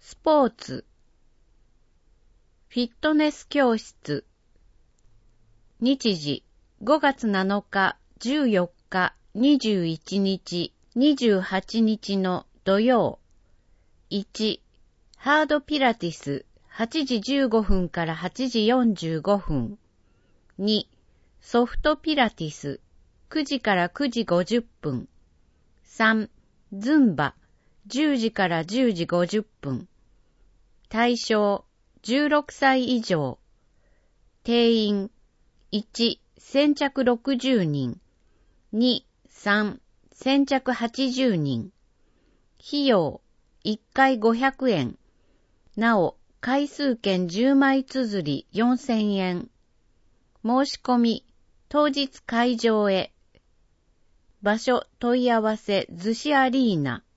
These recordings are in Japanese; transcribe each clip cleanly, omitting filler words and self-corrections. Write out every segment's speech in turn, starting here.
スポーツ、フィットネス教室。日時、5月7日、14日、21日、28日の土曜。1、ハードピラティス、8時15分から8時45分。2、ソフトピラティス、9時から9時50分。3、ズンバ、10時から10時50分。対象、16歳以上。定員、1、先着60人。2、3、先着80人。費用、1回500円。なお、回数券10枚綴り4000円。申し込み、当日会場へ。場所問い合わせ逗子アリーナ。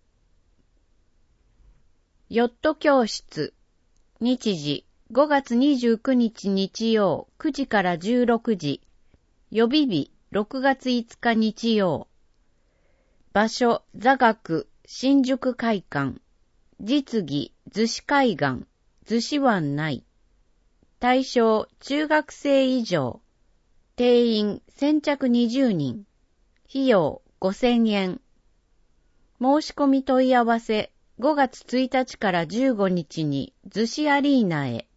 ヨット教室。日時5月29日日曜9時から16時。予備日6月5日日曜。場所座学新宿会館。実技逗子海岸逗子湾内。対象中学生以上。定員先着20人。費用5000円。申し込み問い合わせ5月1日から15日に逗子アリーナへ。